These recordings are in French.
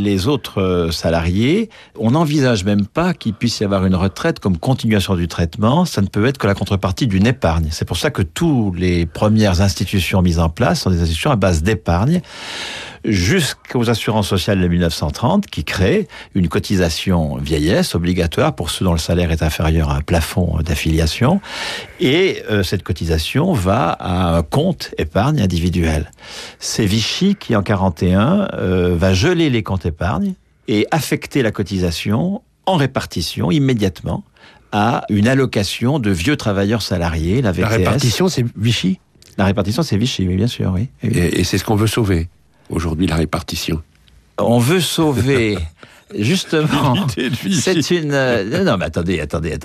les autres salariés, on n'envisage même pas qu'il puisse y avoir une retraite comme continuation du traitement. Ça ne peut être que la contrepartie d'une épargne. C'est pour ça que toutes les premières institutions mises en place sont des institutions à base d'épargne, jusqu'aux assurances sociales de 1930, qui créent une cotisation vieillesse obligatoire pour ceux dont le salaire est inférieur à un plafond d'affiliation. Et cette cotisation va à un compte épargne individuel. C'est Vichy qui, en 1941, va geler les comptes épargne et affecter la cotisation en répartition immédiatement à une allocation de vieux travailleurs salariés, la VTS. La répartition, c'est Vichy ? La répartition, c'est Vichy, oui, bien sûr, oui. Et c'est ce qu'on veut sauver, aujourd'hui, la répartition. On veut sauver... Justement, c'est une... non, mais attendez.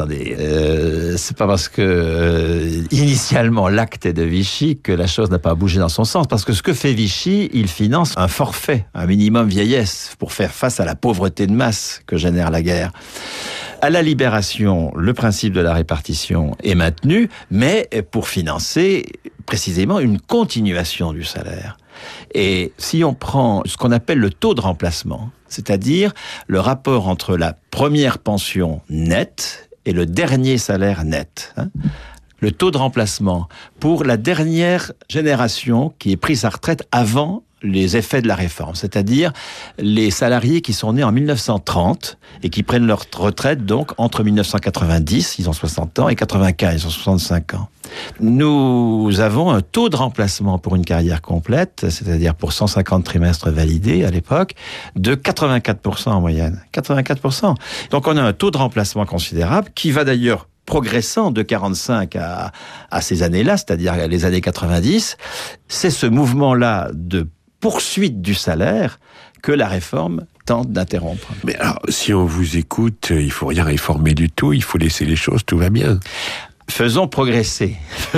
C'est pas parce que initialement l'acte est de Vichy que la chose n'a pas bougé dans son sens. Parce que ce que fait Vichy, il finance un forfait, un minimum vieillesse, pour faire face à la pauvreté de masse que génère la guerre. À la Libération, le principe de la répartition est maintenu, mais pour financer précisément une continuation du salaire. Et si on prend ce qu'on appelle le taux de remplacement, c'est-à-dire le rapport entre la première pension nette et le dernier salaire net, le taux de remplacement pour la dernière génération qui est prise à retraite avant les effets de la réforme, c'est-à-dire les salariés qui sont nés en 1930 et qui prennent leur retraite donc entre 1990, ils ont 60 ans, et 95, ils ont 65 ans. Nous avons un taux de remplacement pour une carrière complète, c'est-à-dire pour 150 trimestres validés à l'époque, de 84% en moyenne. 84%. Donc on a un taux de remplacement considérable qui va d'ailleurs progressant de 45 à ces années-là, c'est-à-dire les années 90. C'est ce mouvement-là de poursuite du salaire que la réforme tente d'interrompre. Mais alors, si on vous écoute, il faut rien réformer du tout, il faut laisser les choses, tout va bien. Faisons progresser,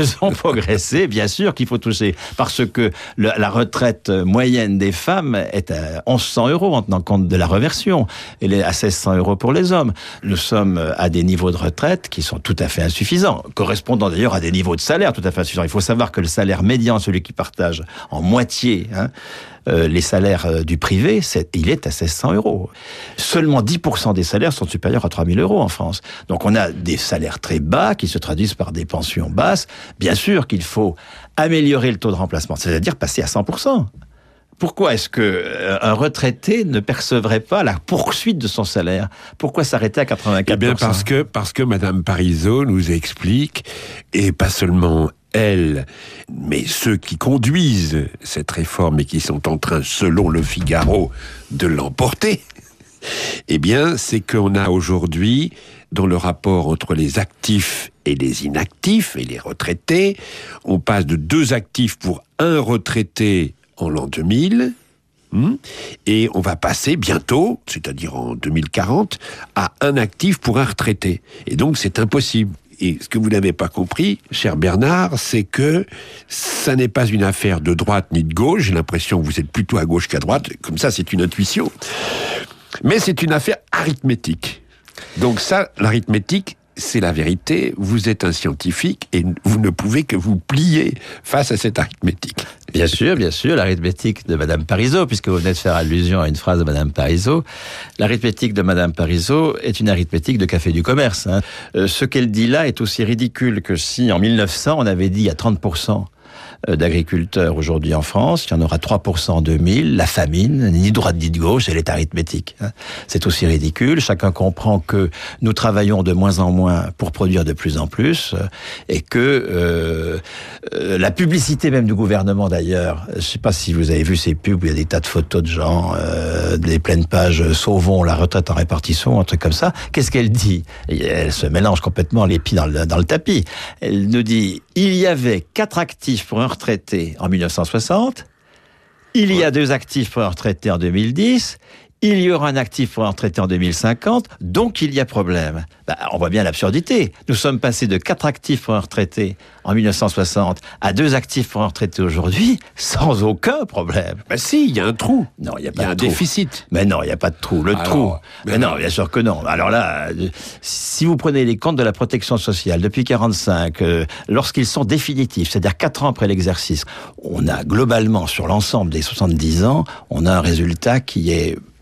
bien sûr qu'il faut toucher, parce que la retraite moyenne des femmes est à 1100 € en tenant compte de la reversion, elle est à 1600 € pour les hommes. Nous sommes à des niveaux de retraite qui sont tout à fait insuffisants, correspondant d'ailleurs à des niveaux de salaire tout à fait insuffisants. Il faut savoir que le salaire médian, celui qui partage en moitié, les salaires du privé, il est à 1600 €. Seulement 10% des salaires sont supérieurs à 3000 € en France. Donc on a des salaires très bas qui se traduisent par des pensions basses. Bien sûr qu'il faut améliorer le taux de remplacement, c'est-à-dire passer à 100%. Pourquoi est-ce qu'un retraité ne percevrait pas la poursuite de son salaire ? Pourquoi s'arrêter à 84%? Eh bien parce que Madame Parisot nous explique, et pas seulement elle, mais ceux qui conduisent cette réforme et qui sont en train, selon le Figaro, de l'emporter, eh bien, c'est qu'on a aujourd'hui, dans le rapport entre les actifs et les inactifs et les retraités, on passe de 2 actifs pour 1 retraité en l'an 2000, et on va passer bientôt, c'est-à-dire en 2040, à 1 actif pour 1 retraité. Et donc, c'est impossible. Et ce que vous n'avez pas compris, cher Bernard, c'est que ça n'est pas une affaire de droite ni de gauche. J'ai l'impression que vous êtes plutôt à gauche qu'à droite. Comme ça, c'est une intuition. Mais c'est une affaire arithmétique. Donc ça, l'arithmétique, c'est la vérité. Vous êtes un scientifique et vous ne pouvez que vous plier face à cette arithmétique. Bien sûr, l'arithmétique de Madame Parisot, puisque vous venez de faire allusion à une phrase de Madame Parisot. L'arithmétique de Madame Parisot est une arithmétique de café du commerce. Ce qu'elle dit là est aussi ridicule que si, en 1900, on avait dit il y a 30% d'agriculteurs aujourd'hui en France, il y en aura 3% en 2000, la famine, ni de droite ni de gauche, elle est arithmétique. C'est aussi ridicule, chacun comprend que nous travaillons de moins en moins pour produire de plus en plus, et que la publicité même du gouvernement d'ailleurs, je ne sais pas si vous avez vu ces pubs où il y a des tas de photos de gens, des pleines pages, sauvons la retraite en répartition, un truc comme ça, qu'est-ce qu'elle dit ? Elle se mélange complètement les pieds dans le tapis. Elle nous dit, il y avait 4 actifs pour un retraité en 1960, il y a 2 actifs pour un retraité en 2010, il y aura un actif pour un retraité en 2050, donc il y a problème. On voit bien l'absurdité. Nous sommes passés de 4 actifs pour un retraité en 1960 à 2 actifs pour un retraité aujourd'hui, sans aucun problème. Si, il y a un trou. Non, il y a un déficit. Mais non, il n'y a pas de trou. Mais non, bien sûr que non. Alors là, si vous prenez les comptes de la protection sociale depuis 1945, lorsqu'ils sont définitifs, c'est-à-dire 4 ans après l'exercice, on a globalement, sur l'ensemble des 70 ans, on a un résultat qui est